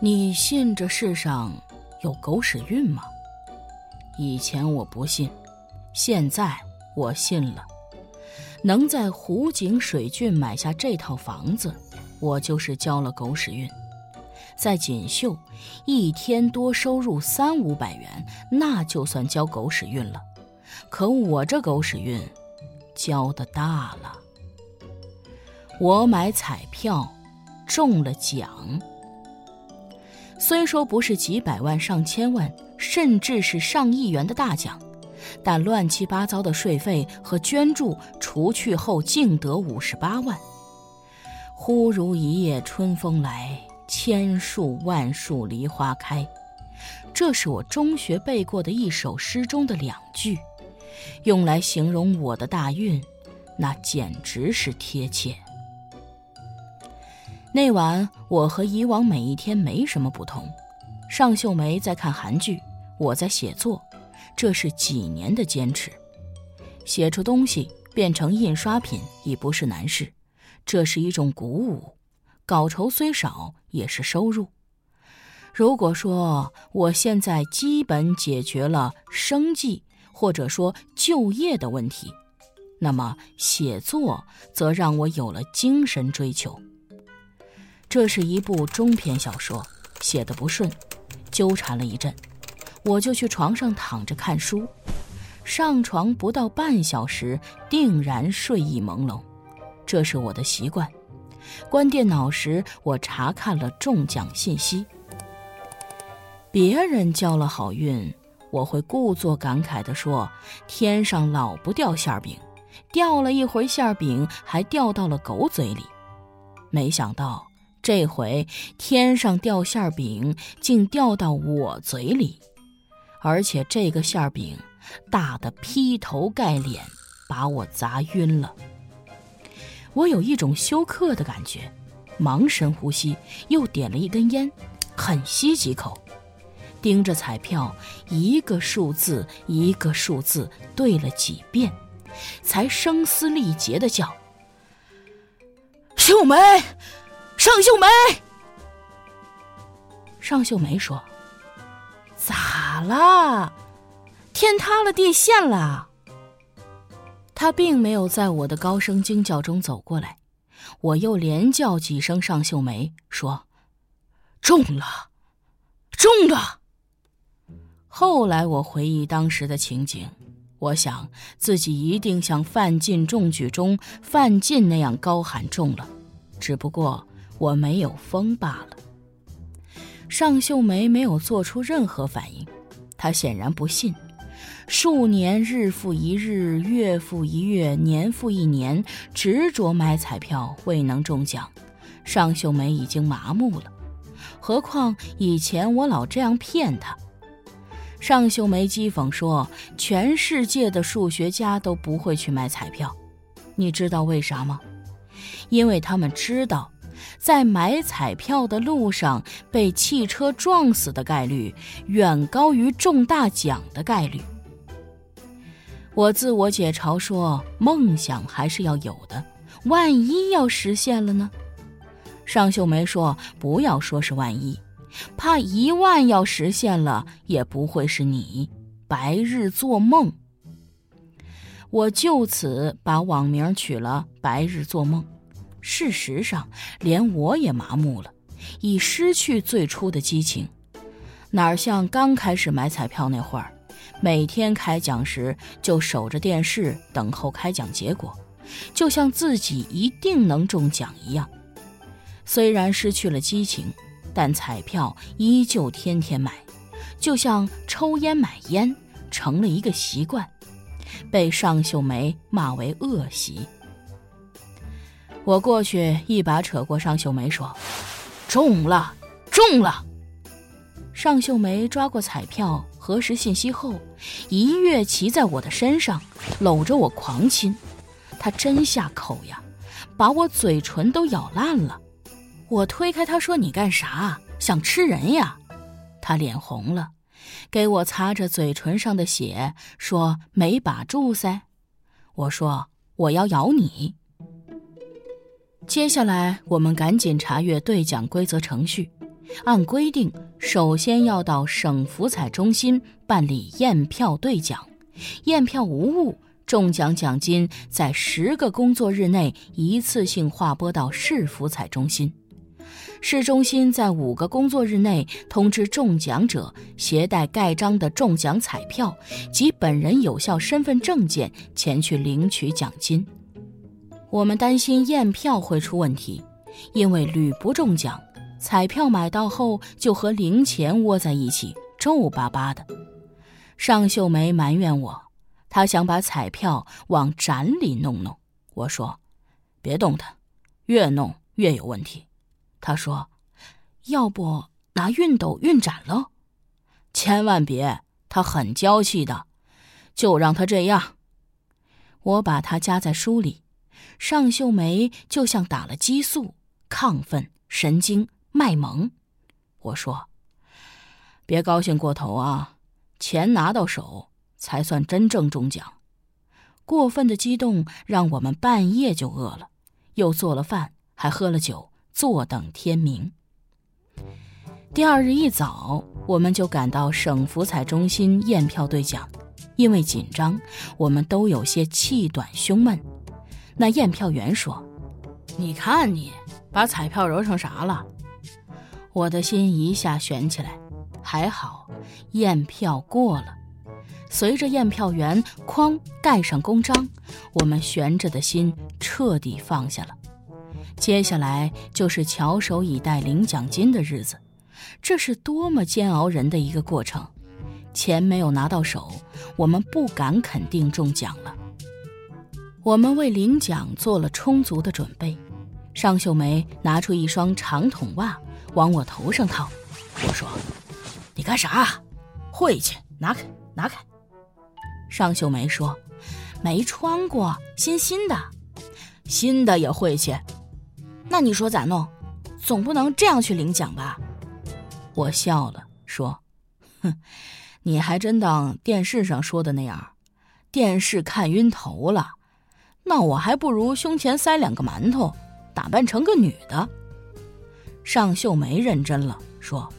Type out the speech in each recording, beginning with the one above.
你信这世上有狗屎运吗？以前我不信，现在我信了。能在湖景水郡买下这套房子，我就是交了狗屎运。在锦绣，一天多收入300-500元，那就算交狗屎运了。可我这狗屎运交的大了。我买彩票中了奖，虽说不是几百万上千万甚至是上亿元的大奖，但乱七八糟的税费和捐助除去后竟得58万。忽如一夜春风来，千树万树梨花开，这是我中学背过的一首诗中的2句，用来形容我的大运，那简直是贴切。那晚我和以往每一天没什么不同，尚秀梅在看韩剧，我在写作，这是几年的坚持。写出东西变成印刷品已不是难事，这是一种鼓舞，稿酬虽少也是收入。如果说我现在基本解决了生计或者说就业的问题，那么写作则让我有了精神追求。这是一部中篇小说，写得不顺，纠缠了一阵，我就去床上躺着看书。上床不到半小时，定然睡意朦胧，这是我的习惯。关电脑时，我查看了中奖信息。别人交了好运，我会故作感慨地说，天上老不掉馅饼，掉了一回馅饼还掉到了狗嘴里。没想到这回天上掉馅饼竟掉到我嘴里，而且这个馅饼大得劈头盖脸，把我砸晕了。我有一种休克的感觉，忙深呼吸，又点了一根烟，狠吸几口，盯着彩票，一个数字一个数字对了几遍，才声嘶力竭地叫：秀梅，尚秀梅！尚秀梅说：咋了？天塌了地陷了？她并没有在我的高声惊叫中走过来，我又连叫几声尚秀梅，说：中了，中了！后来我回忆当时的情景，我想自己一定像范进中举中范进那样高喊中了，只不过我没有疯罢了。尚秀梅没有做出任何反应，她显然不信。数年日复一日，月复一月，年复一年，执着买彩票未能中奖，尚秀梅已经麻木了。何况以前我老这样骗她。尚秀梅讥讽说，全世界的数学家都不会去买彩票，你知道为啥吗？因为他们知道在买彩票的路上被汽车撞死的概率远高于中大奖的概率。我自我解嘲说，梦想还是要有的，万一要实现了呢？尚秀梅说，不要说是万一，怕1万要实现了，也不会是你，白日做梦。我就此把网名取了白日做梦。事实上连我也麻木了，已失去最初的激情，哪像刚开始买彩票那会儿，每天开奖时就守着电视等候开奖结果，就像自己一定能中奖一样。虽然失去了激情，但彩票依旧天天买，就像抽烟买烟，成了一个习惯，被尚秀梅骂为恶习。我过去一把扯过尚秀梅说，中了，中了！尚秀梅抓过彩票，核实信息后，一跃骑在我的身上，搂着我狂亲。她真下口呀，把我嘴唇都咬烂了。我推开她说，你干啥？想吃人呀？她脸红了，给我擦着嘴唇上的血，说没把住噻。我说，我要咬你。接下来我们赶紧查阅兑奖规则程序， 按规定首先要到省福彩中心办理验票兑奖，验票无误，中奖奖金在10个工作日内一次性划拨到市福彩中心。市中心在5个工作日内通知中奖者携带盖章的中奖彩票及本人有效身份证件前去领取奖金。我们担心验票会出问题，因为屡不中奖，彩票买到后就和零钱窝在一起，皱巴巴的。尚秀梅埋怨我，她想把彩票往展里弄弄。我说别动它，越弄越有问题。她说要不拿熨斗熨展了？千万别，她很娇气的，就让她这样。我把她夹在书里，尚秀梅就像打了激素，亢奋、神经、卖萌。我说别高兴过头啊，钱拿到手才算真正中奖。过分的激动让我们半夜就饿了，又做了饭，还喝了酒，坐等天明。第二日一早，我们就赶到省福彩中心验票兑奖。因为紧张，我们都有些气短胸闷。那验票员说，你看你把彩票揉成啥了？我的心一下悬起来，还好验票过了。随着验票员哐盖上公章，我们悬着的心彻底放下了。接下来就是翘首以待领奖金的日子，这是多么煎熬人的一个过程。钱没有拿到手，我们不敢肯定中奖了。我们为领奖做了充足的准备。尚秀梅拿出一双长筒袜往我头上套，我说你干啥？晦气，拿开拿开。尚秀梅说没穿过，新新的。新的也晦气，那你说咋弄？总不能这样去领奖吧？我笑了说，哼，你还真当电视上说的那样，电视看晕头了。那我还不如胸前塞2个馒头，打扮成个女的。尚秀梅认真了说，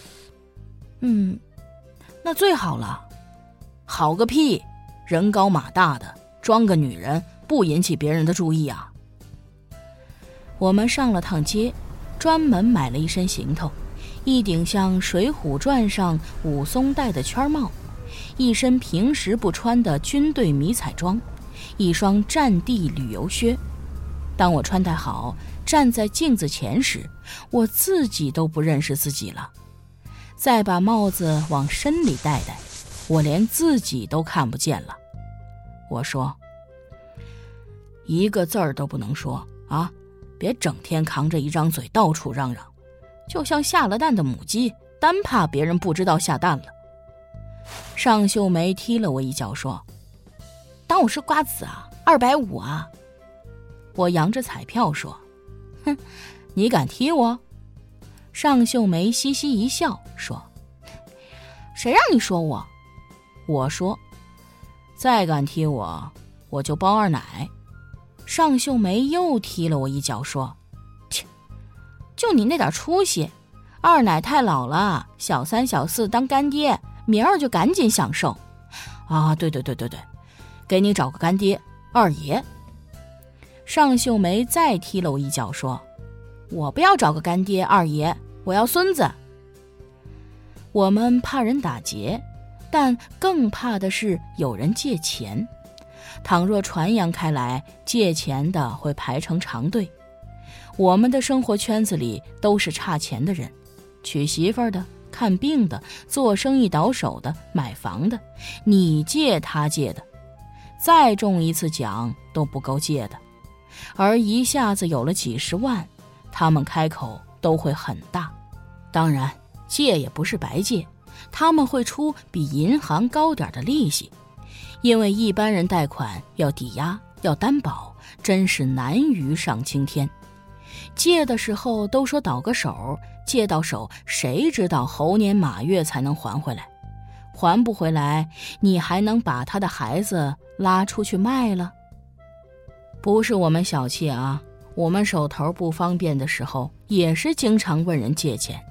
那最好了。好个屁，人高马大的装个女人不引起别人的注意啊。我们上了趟街，专门买了一身行头，一顶像《水浒传》上武松戴的圈帽，一身平时不穿的军队迷彩装，一双战地旅游靴。当我穿戴好，站在镜子前时，我自己都不认识自己了。再把帽子往身里戴戴，我连自己都看不见了。我说，一个字儿都不能说啊，别整天扛着一张嘴到处嚷嚷，就像下了蛋的母鸡，单怕别人不知道下蛋了。尚秀梅踢了我一脚说，当我是瓜子啊，250啊。我扬着彩票说，哼，你敢踢我？尚秀梅嘻嘻一笑说，谁让你说我？我说，再敢踢我，我就包2奶。尚秀梅又踢了我一脚说，切，就你那点出息，2奶太老了，小3小4当干爹，明儿就赶紧享受啊！对，给你找个干爹，2爷。尚秀梅再踢了我一脚说，我不要找个干爹2爷，我要孙子。我们怕人打劫，但更怕的是有人借钱。倘若传扬开来，借钱的会排成长队。我们的生活圈子里都是差钱的人，娶媳妇儿的，看病的，做生意倒手的，买房的，你借他借的，再中一次奖都不够借的。而一下子有了几十万，他们开口都会很大。当然借也不是白借，他们会出比银行高点的利息，因为一般人贷款要抵押要担保，真是难于上青天。借的时候都说倒个手，借到手谁知道猴年马月才能还回来，还不回来你还能把他的孩子拉出去卖了？不是我们小气啊，我们手头不方便的时候也是经常问人借钱，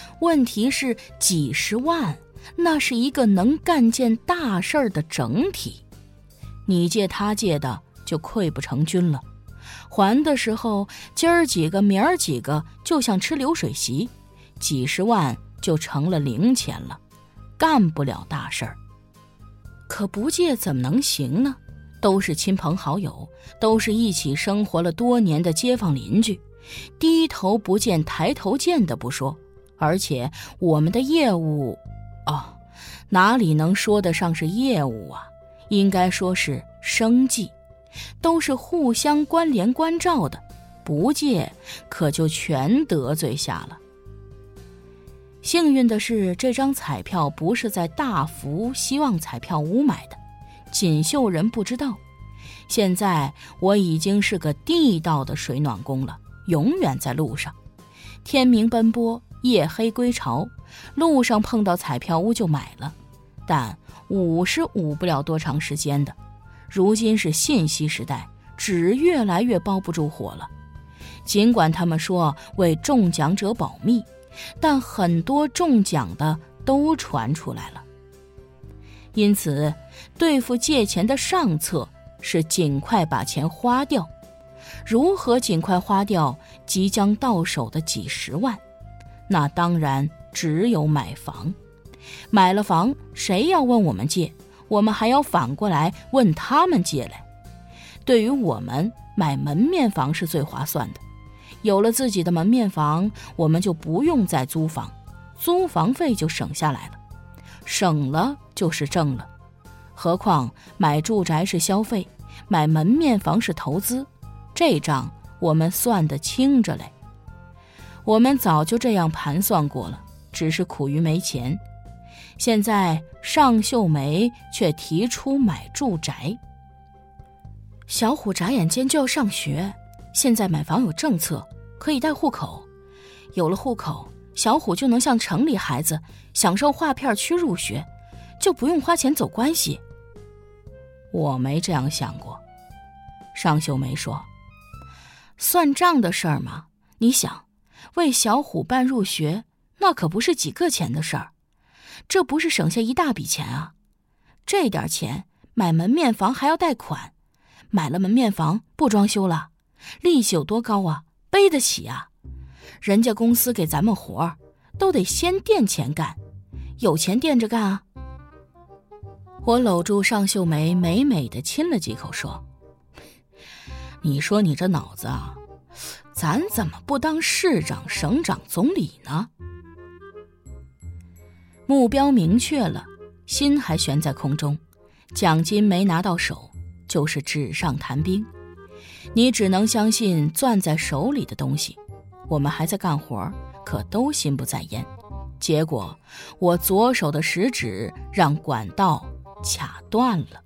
问题是几十万，那是一个能干件大事儿的整体。你借他借的就溃不成军了，还的时候今儿几个明儿几个，就像吃流水席，几十万就成了零钱了，干不了大事儿。可不借怎么能行呢？都是亲朋好友，都是一起生活了多年的街坊邻居，低头不见抬头见的不说，而且我们的业务，哪里能说得上是业务啊？应该说是生计，都是互相关联关照的，不借可就全得罪下了。幸运的是，这张彩票不是在大福希望彩票屋买的，锦绣人不知道。现在我已经是个地道的水暖工了，永远在路上，天明奔波，夜黑归巢，路上碰到彩票屋就买了，但捂是捂不了多长时间的。如今是信息时代，纸越来越包不住火了。尽管他们说为中奖者保密，但很多中奖的都传出来了。因此，对付借钱的上策是尽快把钱花掉。如何尽快花掉即将到手的几十万？那当然只有买房。买了房，谁要问我们借，我们还要反过来问他们借来。对于我们，买门面房是最划算的。有了自己的门面房，我们就不用再租房，租房费就省下来了，省了就是挣了。何况买住宅是消费，买门面房是投资，这账我们算得清着嘞。我们早就这样盘算过了，只是苦于没钱。现在尚秀梅却提出买住宅。小虎眨眼间就要上学，现在买房有政策，可以带户口，有了户口，小虎就能像城里孩子享受划片区入学，就不用花钱走关系。我没这样想过。尚秀梅说，算账的事儿嘛，你想为小虎办入学，那可不是几个钱的事儿，这不是省下一大笔钱啊。这点钱买门面房还要贷款，买了门面房不装修了，利息有多高啊，背得起啊。人家公司给咱们活儿都得先垫钱干，有钱垫着干啊。我搂住尚秀梅，美美地亲了几口，说，你说你这脑子啊，咱怎么不当市长、省长、总理呢？目标明确了，心还悬在空中，奖金没拿到手，就是纸上谈兵。你只能相信攥在手里的东西。我们还在干活，可都心不在焉。结果我左手的食指让管道卡断了。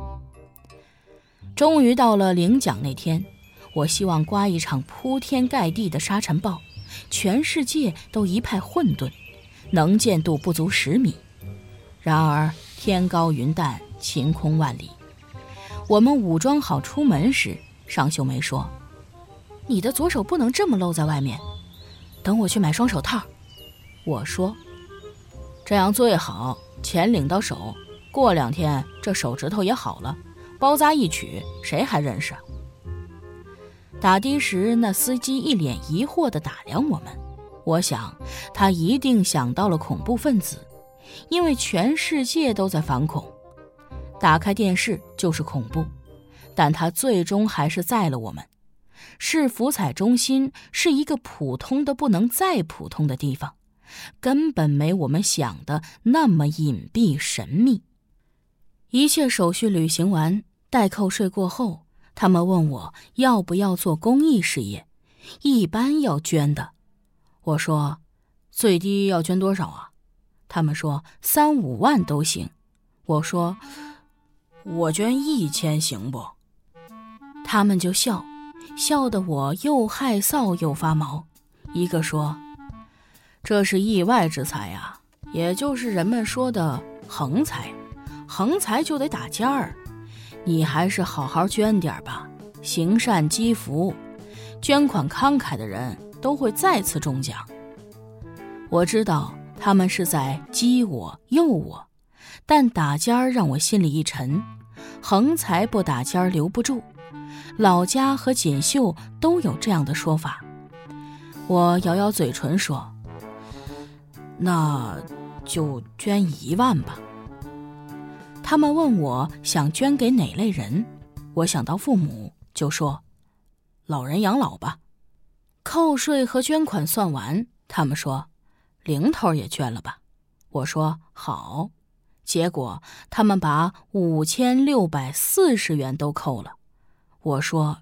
终于到了领奖那天，我希望刮一场铺天盖地的沙尘暴，全世界都一派混沌，能见度不足10米。然而天高云淡，晴空万里。我们武装好出门时，尚秀梅说，你的左手不能这么露在外面，等我去买双手套。我说，这样最好，钱领到手，过2天这手指头也好了，包扎一取，谁还认识？打的时，那司机一脸疑惑地打量我们，我想他一定想到了恐怖分子，因为全世界都在反恐，打开电视就是恐怖，但他最终还是载了我们。市福彩中心是一个普通的不能再普通的地方，根本没我们想的那么隐蔽神秘。一切手续履行完，代扣税过后，他们问我要不要做公益事业，一般要捐的。我说，最低要捐多少啊？他们说3、5万都行。我说，我捐1000行不？他们就笑，笑得我又害臊又发毛。一个说，这是意外之财啊，也就是人们说的横财，横财就得打尖儿，你还是好好捐点吧，行善积福，捐款慷慨的人都会再次中奖。 我知道他们是在激我诱我，但打尖儿让我心里一沉，横财不打尖儿留不住，老家和锦绣都有这样的说法。我咬咬嘴唇说，那就捐1万吧。他们问我想捐给哪类人，我想到父母，就说老人养老吧。扣税和捐款算完，他们说零头也捐了吧。我说好。结果他们把5640元都扣了。我说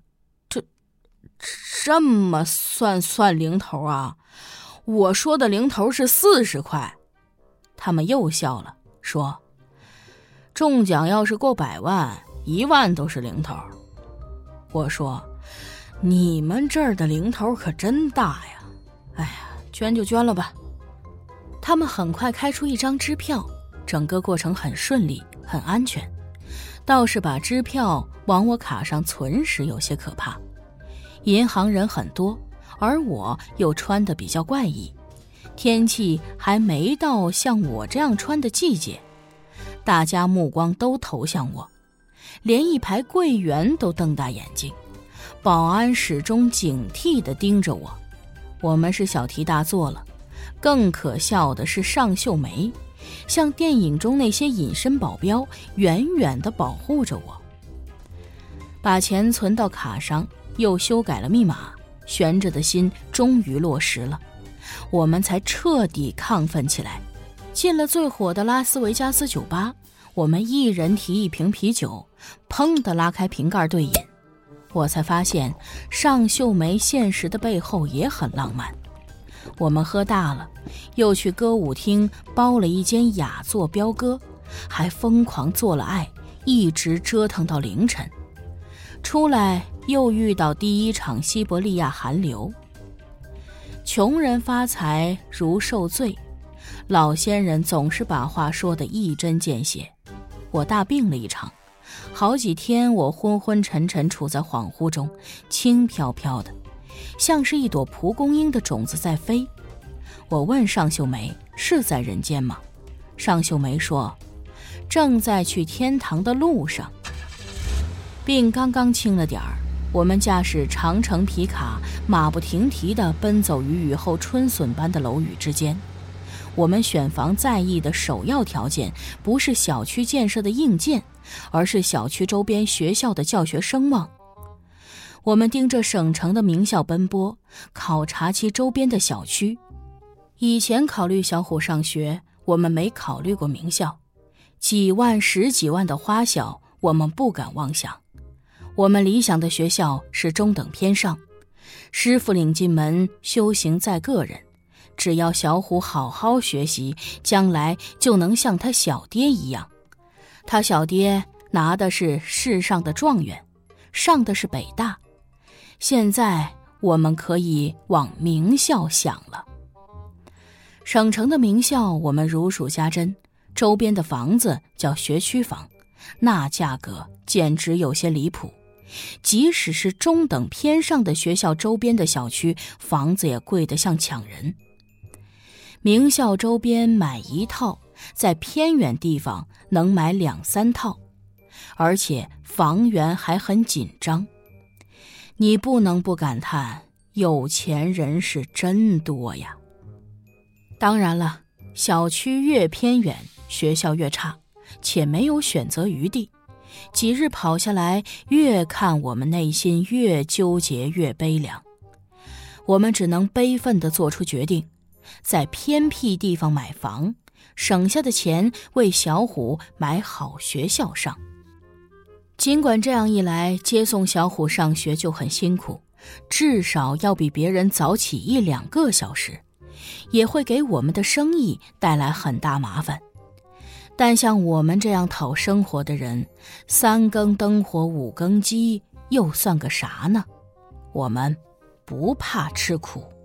这么算零头啊？我说的零头是40块。他们又笑了，说中奖要是过100万，1万都是零头。我说你们这儿的零头可真大呀。哎呀，捐就捐了吧。他们很快开出一张支票，整个过程很顺利，很安全。倒是把支票往我卡上存时有些可怕。银行人很多，而我又穿得比较怪异，天气还没到像我这样穿的季节，大家目光都投向我，连一排柜员都瞪大眼睛，保安始终警惕地盯着我。我们是小题大做了。更可笑的是尚秀梅，像电影中那些隐身保镖，远远地保护着我。把钱存到卡上，又修改了密码，悬着的心终于落实了，我们才彻底亢奋起来。进了最火的拉斯维加斯酒吧，我们一人提1瓶啤酒，砰地拉开瓶盖对饮。我才发现尚秀梅现实的背后也很浪漫。我们喝大了，又去歌舞厅包了一间雅座飙歌，还疯狂做了爱，一直折腾到凌晨。出来又遇到第1场西伯利亚寒流。穷人发财如受罪，老先人总是把话说得一针见血。我大病了一场，好几天我昏昏沉沉处在恍惚中，轻飘飘的，像是一朵蒲公英的种子在飞。我问尚秀梅是在人间吗？尚秀梅说正在去天堂的路上。病刚刚轻了点儿，我们驾驶长城皮卡马不停蹄地奔走于雨后春笋般的楼宇之间。我们选房在意的首要条件不是小区建设的硬件，而是小区周边学校的教学声望。我们盯着省城的名校奔波，考察其周边的小区。以前考虑小虎上学，我们没考虑过名校。几万10几万的花销，我们不敢妄想。我们理想的学校是中等偏上，师傅领进门，修行在个人。只要小虎好好学习，将来就能像他小爹一样。他小爹拿的是市上的状元，上的是北大。现在我们可以往名校想了。省城的名校我们如数家珍，周边的房子叫学区房，那价格简直有些离谱。即使是中等偏上的学校周边的小区，房子也贵得像抢人。名校周边买1套，在偏远地方能买2、3套，而且房源还很紧张。你不能不感叹，有钱人是真多呀。当然了，小区越偏远，学校越差，且没有选择余地。几日跑下来，越看我们内心越纠结，越悲凉。我们只能悲愤地做出决定，在偏僻地方买房，省下的钱为小虎买好学校上。尽管这样一来，接送小虎上学就很辛苦，至少要比别人早起1、2个小时，也会给我们的生意带来很大麻烦。但像我们这样讨生活的人，3更灯火5更鸡又算个啥呢？我们不怕吃苦。